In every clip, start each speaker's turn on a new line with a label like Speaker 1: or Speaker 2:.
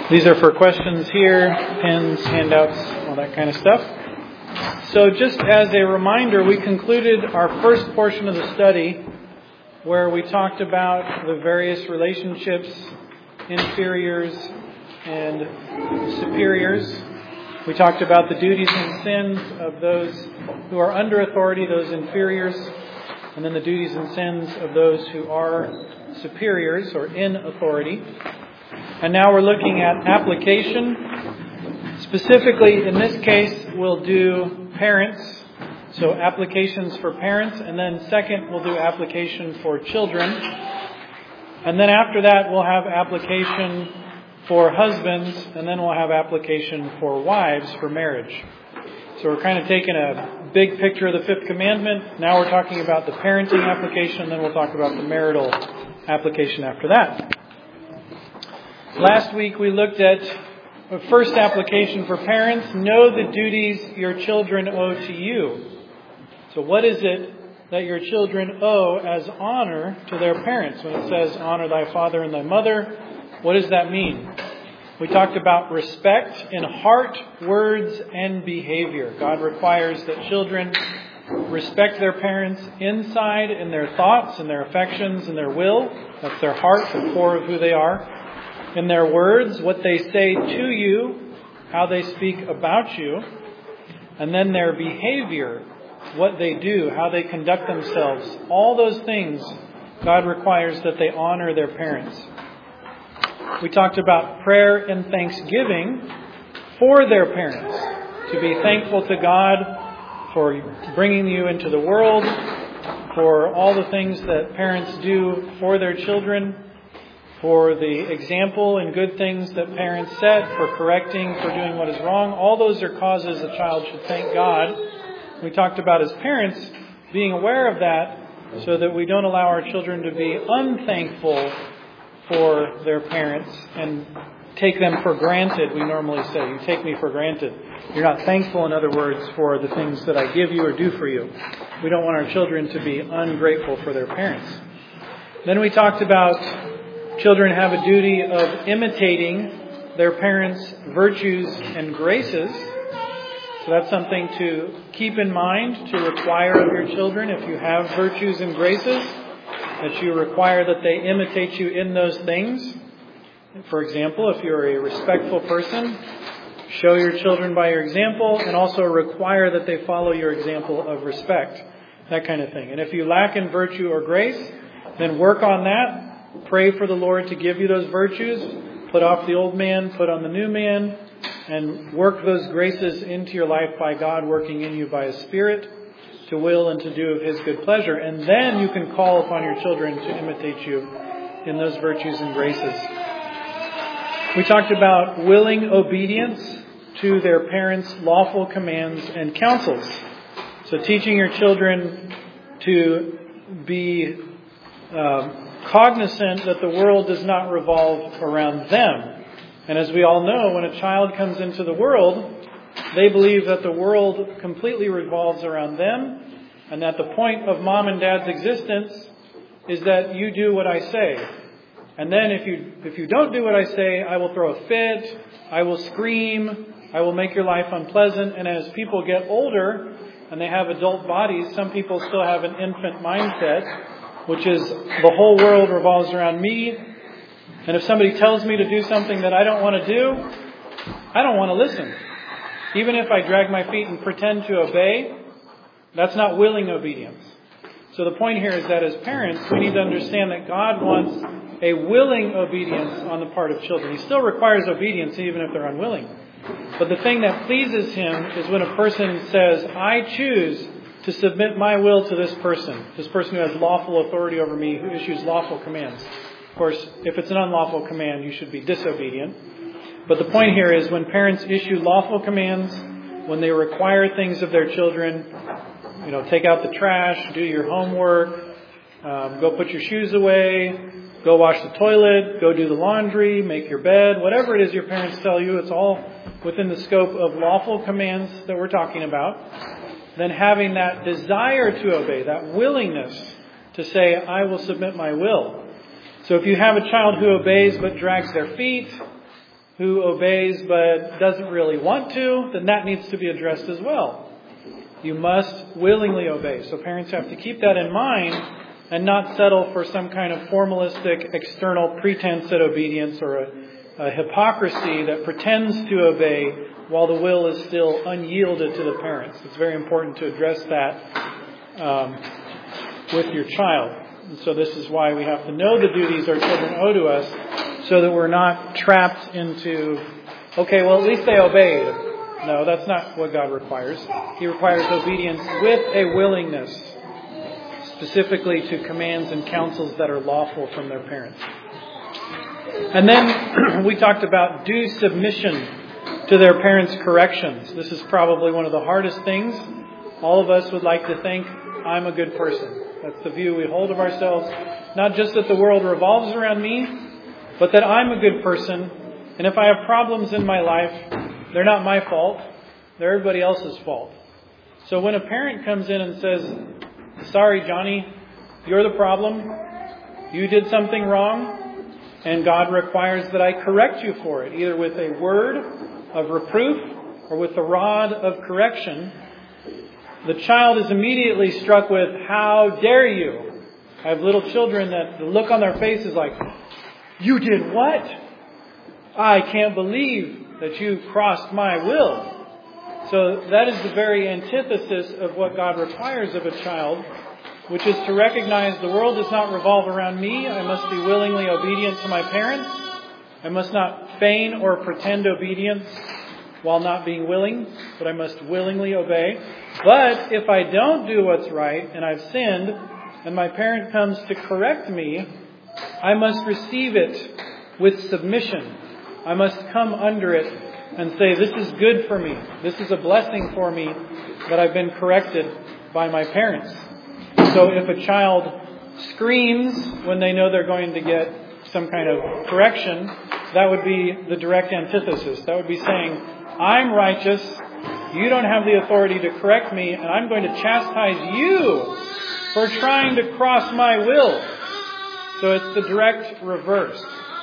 Speaker 1: These are for questions here, pens, handouts, all that kind of stuff. So just as a reminder, we concluded our first portion of the study where we talked about the various relationships, inferiors and superiors. We talked about the duties and sins of those who are under authority, those inferiors, and then the duties and sins of those who are superiors or in authority. And now we're looking at application. Specifically, in this case, we'll do parents. So applications for parents. And then second, we'll do application for children. And then after that, we'll have application for husbands. And then we'll have application for wives for marriage. So we're kind of taking a big picture of the fifth commandment. Now we're talking about the parenting application. And then we'll talk about the marital application after that. Last week we looked at the first application for parents. Know the duties your children owe to you. So what is it that your children owe as honor to their parents? When it says, honor thy father and thy mother, what does that mean? We talked about respect in heart, words, and behavior. God requires that children respect their parents inside in their thoughts and their affections and their will. That's their heart, the core of who they are. In their words, what they say to you, how they speak about you, and then their behavior, what they do, how they conduct themselves. All those things God requires that they honor their parents. We talked about prayer and thanksgiving for their parents, to be thankful to God for bringing you into the world, for all the things that parents do for their children, for the example and good things that parents set, for correcting, for doing what is wrong. All those are causes a child should thank God. We talked about as parents being aware of that so that we don't allow our children to be unthankful for their parents and take them for granted. We normally say, you take me for granted. You're not thankful, in other words, for the things that I give you or do for you. We don't want our children to be ungrateful for their parents. Then we talked about children have a duty of imitating their parents' virtues and graces. So that's something to keep in mind, to require of your children. If you have virtues and graces, that you require that they imitate you in those things. For example, if you're a respectful person, show your children by your example and also require that they follow your example of respect. That kind of thing. And if you lack in virtue or grace, then work on that. Pray for the Lord to give you those virtues. Put off the old man, put on the new man, and work those graces into your life by God working in you by His Spirit to will and to do of His good pleasure. And then you can call upon your children to imitate you in those virtues and graces. We talked about willing obedience to their parents' lawful commands and counsels. So teaching your children to be cognizant that the world does not revolve around them. And as we all know, when a child comes into the world, they believe that the world completely revolves around them and that the point of mom and dad's existence is that you do what I say. And then if you don't do what I say, I will throw a fit, I will scream, I will make your life unpleasant. And as people get older and they have adult bodies, some people still have an infant mindset, which is the whole world revolves around me. And if somebody tells me to do something that I don't want to do, I don't want to listen. Even if I drag my feet and pretend to obey, that's not willing obedience. So the point here is that as parents, we need to understand that God wants a willing obedience on the part of children. He still requires obedience even if they're unwilling. But the thing that pleases Him is when a person says, I choose to submit my will to this person who has lawful authority over me, who issues lawful commands. Of course, if it's an unlawful command, you should be disobedient. But the point here is when parents issue lawful commands, when they require things of their children, take out the trash, do your homework, go put your shoes away, go wash the toilet, go do the laundry, make your bed, whatever it is your parents tell you, it's all within the scope of lawful commands that we're talking about. Then having that desire to obey, that willingness to say, I will submit my will. So if you have a child who obeys but drags their feet, who obeys but doesn't really want to, then that needs to be addressed as well. You must willingly obey. So parents have to keep that in mind and not settle for some kind of formalistic external pretense at obedience or a hypocrisy that pretends to obey while the will is still unyielded to the parents. It's very important to address that with your child. And so this is why we have to know the duties our children owe to us so that we're not trapped into, okay, well, at least they obeyed. No, that's not what God requires. He requires obedience with a willingness, specifically to commands and counsels that are lawful from their parents. And then we talked about due submission to their parents' corrections. This is probably one of the hardest things. All of us would like to think, I'm a good person. That's the view we hold of ourselves. Not just that the world revolves around me, but that I'm a good person. And if I have problems in my life, they're not my fault. They're everybody else's fault. So when a parent comes in and says, sorry, Johnny, you're the problem. You did something wrong. And God requires that I correct you for it, either with a word of reproof or with the rod of correction. The child is immediately struck with, how dare you? I have little children that the look on their face is like, you did what? I can't believe that you crossed my will. So that is the very antithesis of what God requires of a child, which is to recognize the world does not revolve around me. I must be willingly obedient to my parents. I must not feign or pretend obedience while not being willing, but I must willingly obey. But if I don't do what's right and I've sinned and my parent comes to correct me, I must receive it with submission. I must come under it and say, this is good for me. This is a blessing for me that I've been corrected by my parents. So if a child screams when they know they're going to get some kind of correction, that would be the direct antithesis. That would be saying, I'm righteous, you don't have the authority to correct me, and I'm going to chastise you for trying to cross my will. So it's the direct reverse.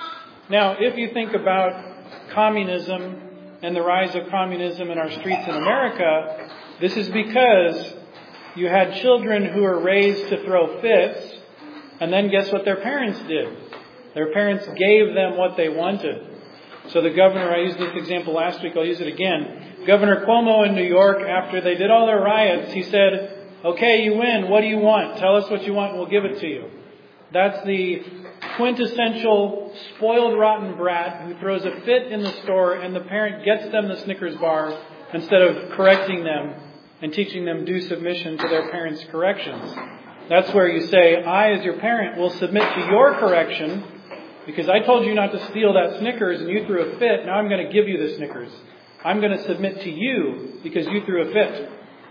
Speaker 1: Now, if you think about communism and the rise of communism in our streets in America, this is because you had children who were raised to throw fits, and then guess what their parents did? Their parents gave them what they wanted. So the governor, I used this example last week, I'll use it again. Governor Cuomo in New York, after they did all their riots, he said, okay, you win. What do you want? Tell us what you want and we'll give it to you. That's the quintessential spoiled rotten brat who throws a fit in the store and the parent gets them the Snickers bar instead of correcting them and teaching them due submission to their parents' corrections. That's where you say, I as your parent will submit to your correction because I told you not to steal that Snickers and you threw a fit. Now I'm going to give you the Snickers. I'm going to submit to you because you threw a fit.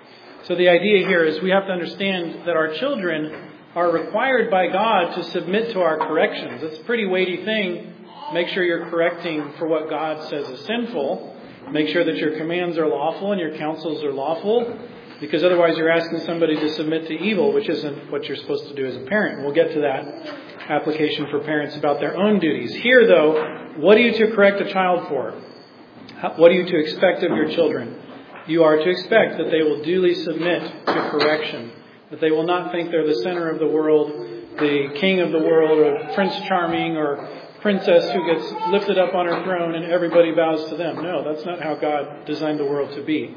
Speaker 1: So the idea here is we have to understand that our children are required by God to submit to our corrections. It's a pretty weighty thing. Make sure you're correcting for what God says is sinful. Make sure that your commands are lawful and your counsels are lawful, because otherwise you're asking somebody to submit to evil, which isn't what you're supposed to do as a parent. We'll get to that application for parents about their own duties. Here, though, what are you to correct a child for? What are you to expect of your children? You are to expect that they will duly submit to correction, that they will not think they're the center of the world, the king of the world, or Prince Charming, or princess who gets lifted up on her throne and everybody bows to them. No, that's not how God designed the world to be.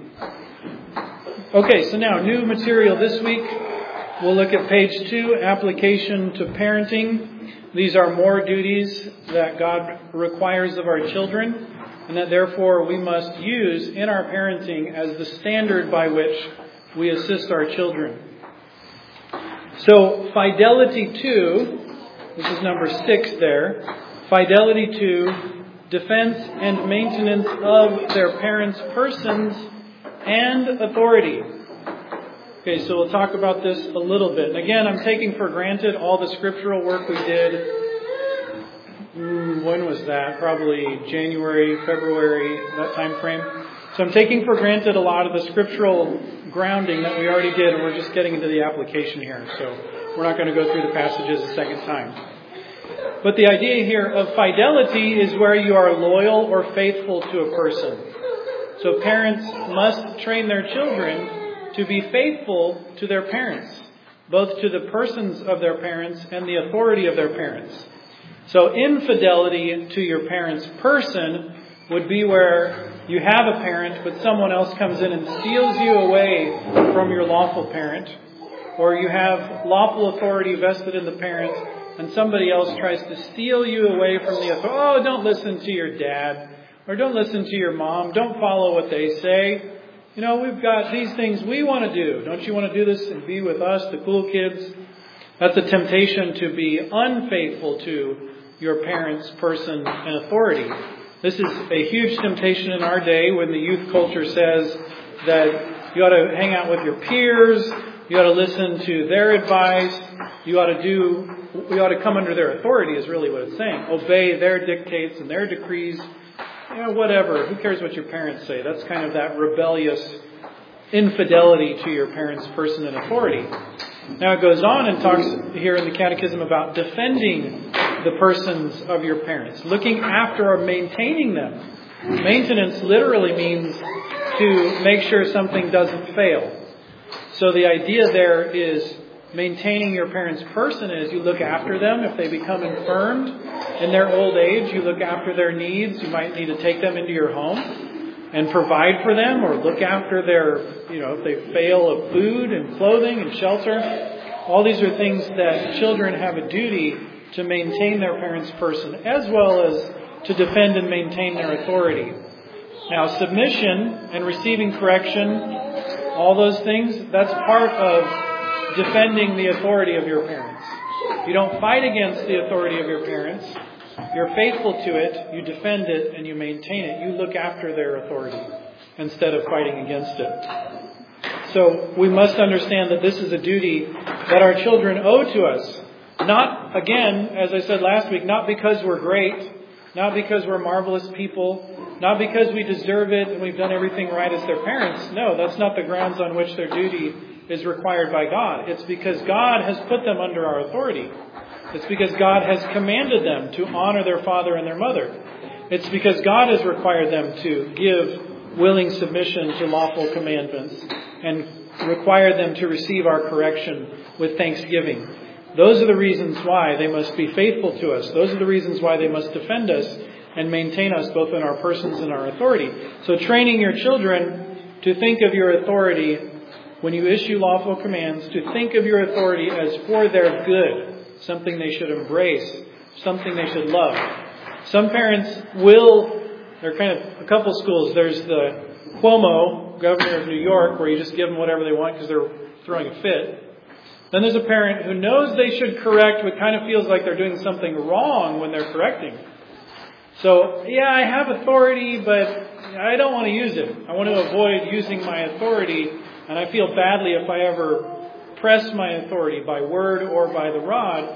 Speaker 1: Okay, so now new material this week. We'll look at page 2, application to parenting. These are more duties that God requires of our children, and that therefore we must use in our parenting as the standard by which we assist our children. So, fidelity to, this is number 6 there, fidelity to defense and maintenance of their parents' persons and authority. Okay, so we'll talk about this a little bit. And again, I'm taking for granted all the scriptural work we did. When was that? Probably January, February, that time frame. So I'm taking for granted a lot of the scriptural grounding that we already did, and we're just getting into the application here. So we're not going to go through the passages a second time. But the idea here of fidelity is where you are loyal or faithful to a person. So parents must train their children to be faithful to their parents, both to the persons of their parents and the authority of their parents. So infidelity to your parent's person would be where you have a parent, but someone else comes in and steals you away from your lawful parent. Or you have lawful authority vested in the parent, and somebody else tries to steal you away from the authority. Oh, don't listen to your dad. Or don't listen to your mom. Don't follow what they say. You know, we've got these things we want to do. Don't you want to do this and be with us, the cool kids? That's a temptation to be unfaithful to your parents' person and authority. This is a huge temptation in our day when the youth culture says that you ought to hang out with your peers, you ought to listen to their advice, you ought to come under their authority is really what it's saying. Obey their dictates and their decrees. You know, whatever. Who cares what your parents say? That's kind of that rebellious infidelity to your parents' person and authority. Now it goes on and talks here in the Catechism about defending the persons of your parents, looking after or maintaining them. Maintenance literally means to make sure something doesn't fail. So the idea there is maintaining your parents' person is you look after them. If they become infirmed in their old age, you look after their needs. You might need to take them into your home and provide for them, or look after their, if they fail of food and clothing and shelter. All these are things that children have a duty to maintain their parents' person, as well as to defend and maintain their authority. Now, submission and receiving correction, all those things, that's part of defending the authority of your parents. You don't fight against the authority of your parents. You're faithful to it, you defend it, and you maintain it. You look after their authority instead of fighting against it. So we must understand that this is a duty that our children owe to us. Not, again, as I said last week, not because we're great, not because we're marvelous people, not because we deserve it and we've done everything right as their parents. No, that's not the grounds on which their duty is required by God. It's because God has put them under our authority. It's because God has commanded them to honor their father and their mother. It's because God has required them to give willing submission to lawful commandments and required them to receive our correction with thanksgiving. Those are the reasons why they must be faithful to us. Those are the reasons why they must defend us and maintain us both in our persons and our authority. So training your children to think of your authority when you issue lawful commands, to think of your authority as for their good, something they should embrace, something they should love. Some parents there are kind of a couple schools. There's the Cuomo, governor of New York, where you just give them whatever they want because they're throwing a fit. Then there's a parent who knows they should correct, but kind of feels like they're doing something wrong when they're correcting. So, yeah, I have authority, but I don't want to use it. I want to avoid using my authority, and I feel badly if I ever press my authority by word or by the rod.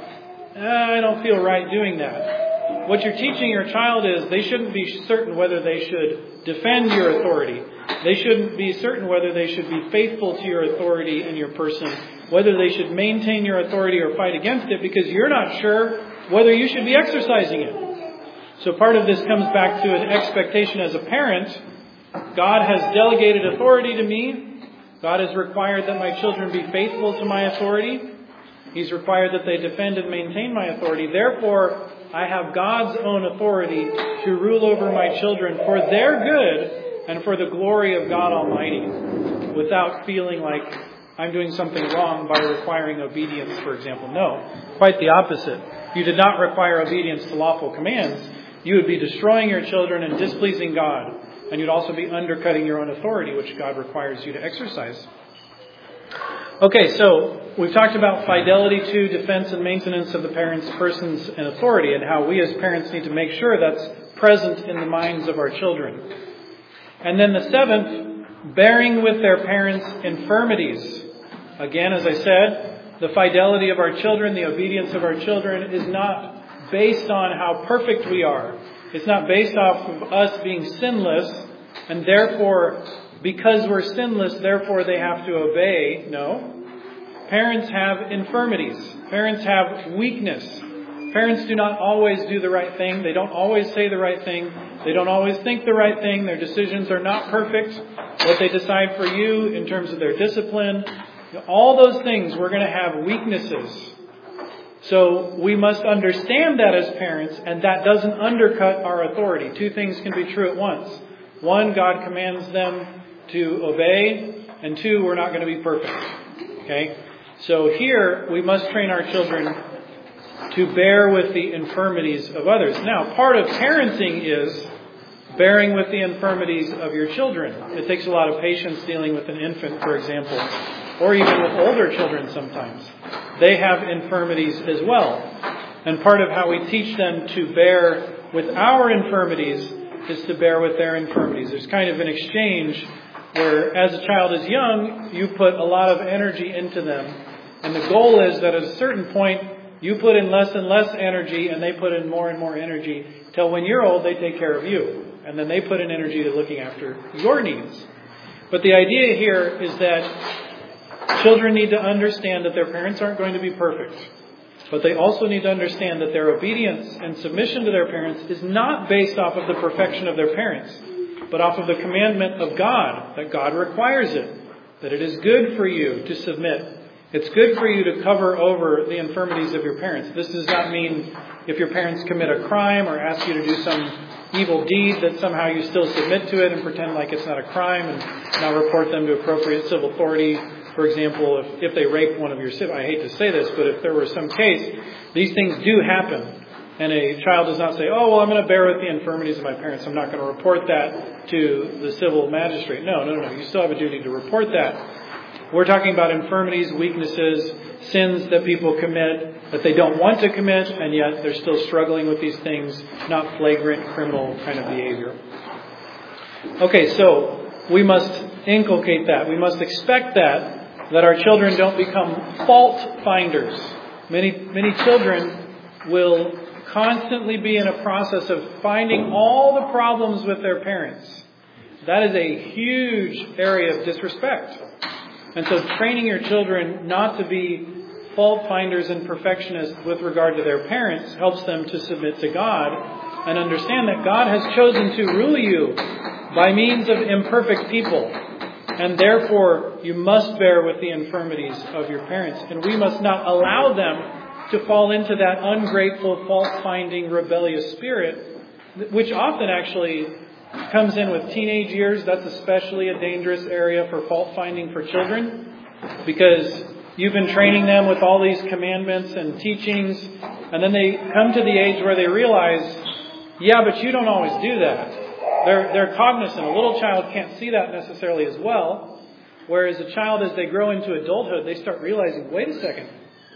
Speaker 1: I don't feel right doing that. What you're teaching your child is they shouldn't be certain whether they should defend your authority. They shouldn't be certain whether they should be faithful to your authority and your person, whether they should maintain your authority or fight against it, because you're not sure whether you should be exercising it. So part of this comes back to an expectation as a parent. God has delegated authority to me. God has required that my children be faithful to my authority. He's required that they defend and maintain my authority. Therefore, I have God's own authority to rule over my children for their good and for the glory of God Almighty, without feeling like I'm doing something wrong by requiring obedience, for example. No, quite the opposite. If you did not require obedience to lawful commands, you would be destroying your children and displeasing God. And you'd also be undercutting your own authority, which God requires you to exercise. Okay, so we've talked about fidelity to, defense, and maintenance of the parents' persons and authority, and how we as parents need to make sure that's present in the minds of our children. And then the seventh, bearing with their parents' infirmities. Again, as I said, the fidelity of our children, the obedience of our children is not based on how perfect we are. It's not based off of us being sinless, and therefore, because we're sinless, therefore they have to obey. No. Parents have infirmities. Parents have weakness. Parents do not always do the right thing. They don't always say the right thing. They don't always think the right thing. Their decisions are not perfect. What they decide for you in terms of their discipline, all those things, we're going to have weaknesses. So we must understand that as parents, and that doesn't undercut our authority. Two things can be true at once. One, God commands them to obey, and two, we're not going to be perfect. Okay? So here, we must train our children to bear with the infirmities of others. Now, part of parenting is bearing with the infirmities of your children. It takes a lot of patience dealing with an infant, for example, or even with older children sometimes. They have infirmities as well. And part of how we teach them to bear with our infirmities is to bear with their infirmities. There's kind of an exchange where as a child is young, you put a lot of energy into them. And the goal is that at a certain point, you put in less and less energy and they put in more and more energy till when you're old, they take care of you. And then they put in energy to looking after your needs. But the idea here is that children need to understand that their parents aren't going to be perfect. But they also need to understand that their obedience and submission to their parents is not based off of the perfection of their parents, but off of the commandment of God, that God requires it, that it is good for you to submit. It's good for you to cover over the infirmities of your parents. This does not mean if your parents commit a crime or ask you to do some evil deed that somehow you still submit to it and pretend like it's not a crime and now report them to appropriate civil authority. For example, if they rape one of your siblings, I hate to say this, but if there were some case, these things do happen. And a child does not say, oh, well, I'm going to bear with the infirmities of my parents. I'm not going to report that to the civil magistrate. No. You still have a duty to report that. We're talking about infirmities, weaknesses, sins that people commit that they don't want to commit, and yet they're still struggling with these things, not flagrant criminal kind of behavior. Okay, so we must inculcate that. We must expect that our children don't become fault finders. Many children will constantly be in a process of finding all the problems with their parents. That is a huge area of disrespect. And so training your children not to be fault finders and perfectionists with regard to their parents helps them to submit to God and understand that God has chosen to rule you by means of imperfect people. And therefore, you must bear with the infirmities of your parents. And we must not allow them to fall into that ungrateful, fault-finding, rebellious spirit, which often actually comes in with teenage years. That's especially a dangerous area for fault-finding for children, because you've been training them with all these commandments and teachings, and then they come to the age where they realize, yeah, but you don't always do that. They're cognizant. A little child can't see that necessarily as well, whereas a child, as they grow into adulthood, they start realizing, wait a second,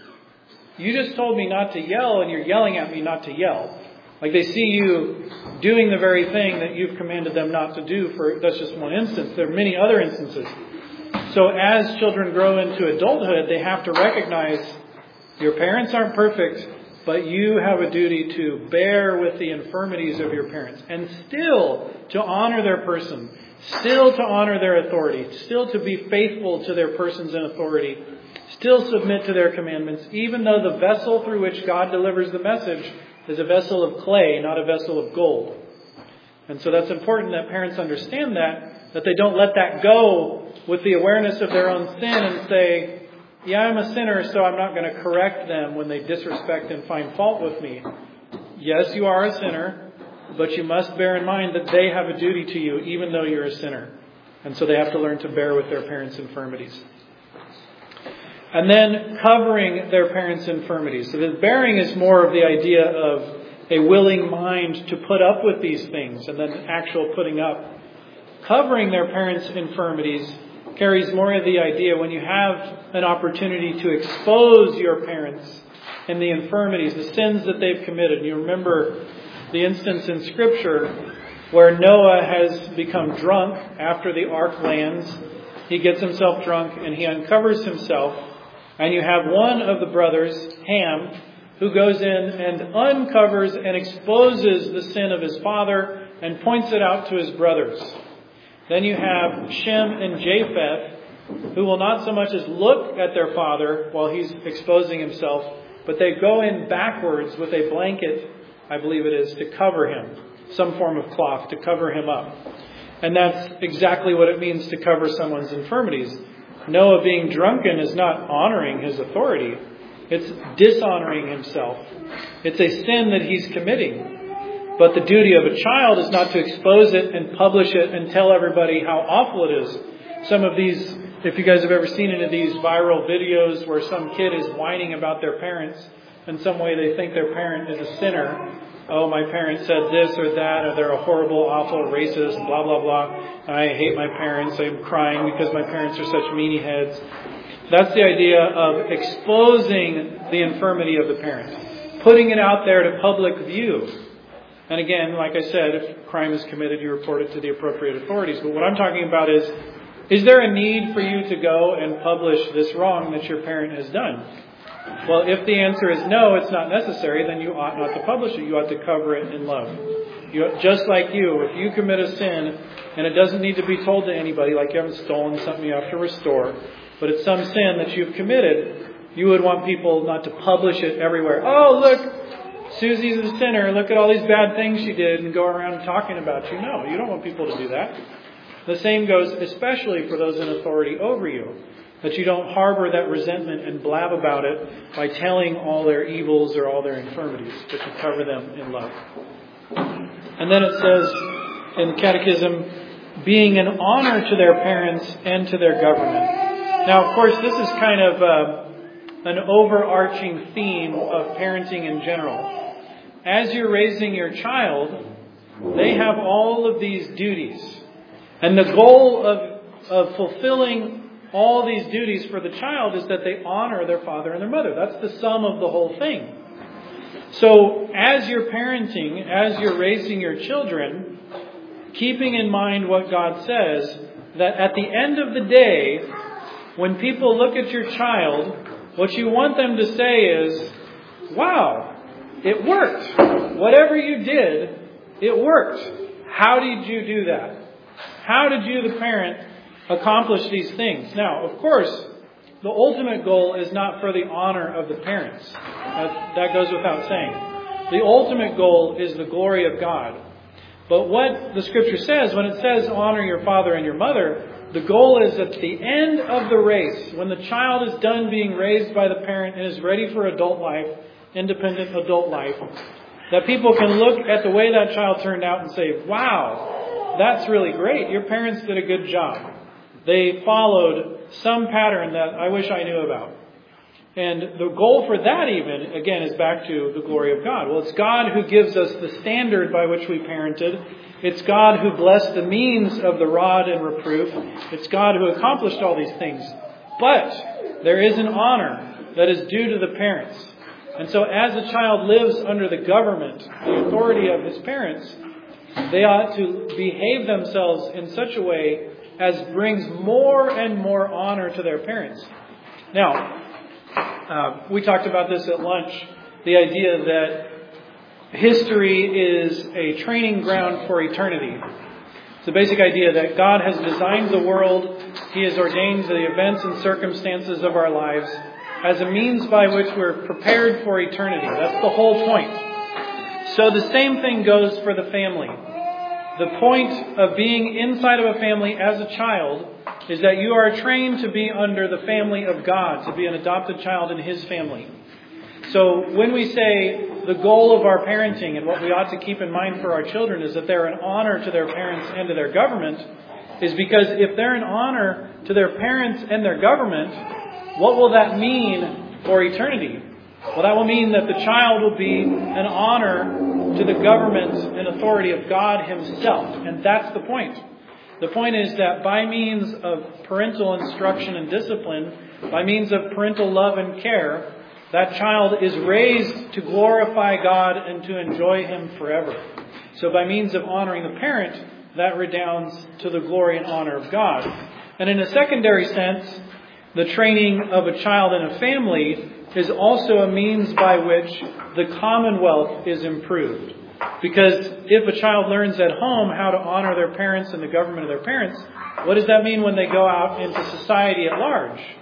Speaker 1: you just told me not to yell, and you're yelling at me not to yell. Like they see you doing the very thing that you've commanded them not to do. That's just one instance. There are many other instances. So as children grow into adulthood, they have to recognize your parents aren't perfect, but you have a duty to bear with the infirmities of your parents and still to honor their person, still to honor their authority, still to be faithful to their persons in authority, still submit to their commandments, even though the vessel through which God delivers the message is a vessel of clay, not a vessel of gold. And so that's important that parents understand that they don't let that go with the awareness of their own sin and say, yeah, I'm a sinner, so I'm not going to correct them when they disrespect and find fault with me. Yes, you are a sinner, but you must bear in mind that they have a duty to you, even though you're a sinner. And so they have to learn to bear with their parents' infirmities. And then covering their parents' infirmities. So the bearing is more of the idea of a willing mind to put up with these things and then actual putting up. Covering their parents' infirmities carries more of the idea when you have an opportunity to expose your parents and the infirmities, the sins that they've committed. You remember the instance in Scripture where Noah has become drunk after the ark lands. He gets himself drunk and he uncovers himself. And you have one of the brothers, Ham, who goes in and uncovers and exposes the sin of his father and points it out to his brothers. Then you have Shem and Japheth, who will not so much as look at their father while he's exposing himself, but they go in backwards with a blanket, I believe it is, to cover him. Some form of cloth to cover him up. And that's exactly what it means to cover someone's infirmities. Noah being drunken is not honoring his authority. It's dishonoring himself. It's a sin that he's committing. But the duty of a child is not to expose it and publish it and tell everybody how awful it is. Some of these, if you guys have ever seen any of these viral videos where some kid is whining about their parents, in some way they think their parent is a sinner. Oh, my parent said this or that, or they're a horrible, awful, racist, blah, blah, blah. I hate my parents. I'm crying because my parents are such meanie heads. That's the idea of exposing the infirmity of the parent, putting it out there to public view. And again, like I said, if crime is committed, you report it to the appropriate authorities. But what I'm talking about is there a need for you to go and publish this wrong that your parent has done? Well, if the answer is no, it's not necessary, then you ought not to publish it. You ought to cover it in love. Just like you, if you commit a sin, and it doesn't need to be told to anybody, like you haven't stolen something you have to restore, but it's some sin that you've committed, you would want people not to publish it everywhere. Oh, look, Susie's a sinner. Look at all these bad things she did, and go around talking about you. No, you don't want people to do that. The same goes especially for those in authority over you. That you don't harbor that resentment and blab about it by telling all their evils or all their infirmities, but you cover them in love. And then it says in the Catechism, being an honor to their parents and to their government. Now, of course, this is kind of an overarching theme of parenting in general. As you're raising your child, they have all of these duties. And the goal of fulfilling all these duties for the child is that they honor their father and their mother. That's the sum of the whole thing. So as you're parenting, as you're raising your children, keeping in mind what God says, that at the end of the day, when people look at your child, what you want them to say is, wow, it worked. Whatever you did, it worked. How did you do that? How did you, the parent, accomplish these things? Now, of course, the ultimate goal is not for the honor of the parents. That goes without saying. The ultimate goal is the glory of God. But what the Scripture says, when it says honor your father and your mother, the goal is at the end of the race, when the child is done being raised by the parent and is ready for adult life, independent adult life, that people can look at the way that child turned out and say, wow, that's really great. Your parents did a good job. They followed some pattern that I wish I knew about. And the goal for that even, again, is back to the glory of God. Well, it's God who gives us the standard by which we parented. It's God who blessed the means of the rod and reproof. It's God who accomplished all these things. But there is an honor that is due to the parents. And so as a child lives under the government, the authority of his parents, they ought to behave themselves in such a way as brings more and more honor to their parents. Now, we talked about this at lunch, the idea that history is a training ground for eternity. It's the basic idea that God has designed the world, He has ordained the events and circumstances of our lives as a means by which we're prepared for eternity. That's the whole point. So the same thing goes for the family. The point of being inside of a family as a child is that you are trained to be under the family of God, to be an adopted child in His family. So when we say the goal of our parenting and what we ought to keep in mind for our children is that they're an honor to their parents and to their government, is because if they're an honor to their parents and their government, what will that mean for eternity? Well, that will mean that the child will be an honor to the government and authority of God Himself. And that's the point. The point is that by means of parental instruction and discipline, by means of parental love and care, that child is raised to glorify God and to enjoy Him forever. So by means of honoring the parent, that redounds to the glory and honor of God. And in a secondary sense, the training of a child in a family is also a means by which the commonwealth is improved. Because if a child learns at home how to honor their parents and the government of their parents, what does that mean when they go out into society at large?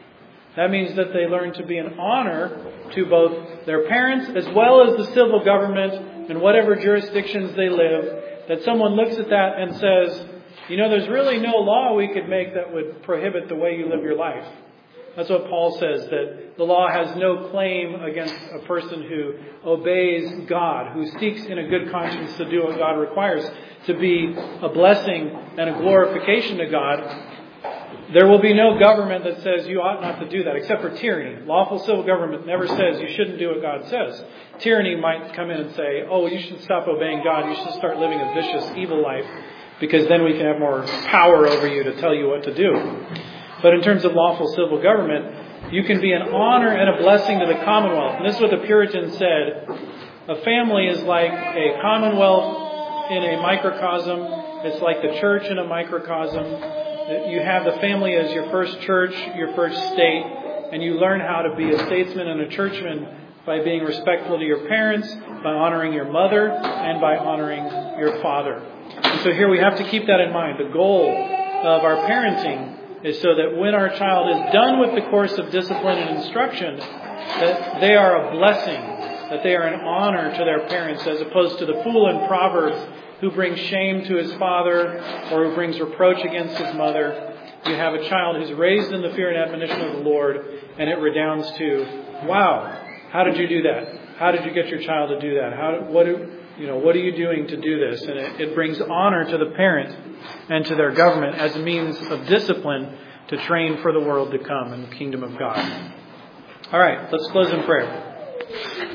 Speaker 1: That means that they learn to be an honor to both their parents as well as the civil government in whatever jurisdictions they live. That someone looks at that and says, there's really no law we could make that would prohibit the way you live your life. That's what Paul says, that the law has no claim against a person who obeys God, who seeks in a good conscience to do what God requires, to be a blessing and a glorification to God. There will be no government that says you ought not to do that, except for tyranny. Lawful civil government never says you shouldn't do what God says. Tyranny might come in and say, you should stop obeying God, you should start living a vicious, evil life, because then we can have more power over you to tell you what to do. But in terms of lawful civil government, you can be an honor and a blessing to the commonwealth. And this is what the Puritans said. A family is like a commonwealth in a microcosm. It's like the church in a microcosm. You have the family as your first church, your first state, and you learn how to be a statesman and a churchman by being respectful to your parents, by honoring your mother, and by honoring your father. And so here we have to keep that in mind. The goal of our parenting is so that when our child is done with the course of discipline and instruction, that they are a blessing, that they are an honor to their parents, as opposed to the fool in Proverbs who brings shame to his father or who brings reproach against his mother. You have a child who's raised in the fear and admonition of the Lord, and it redounds to, wow, how did you do that? How did you get your child to do that? What are you doing to do this? And it brings honor to the parent and to their government as a means of discipline to train for the world to come in the kingdom of God. All right, let's close in prayer.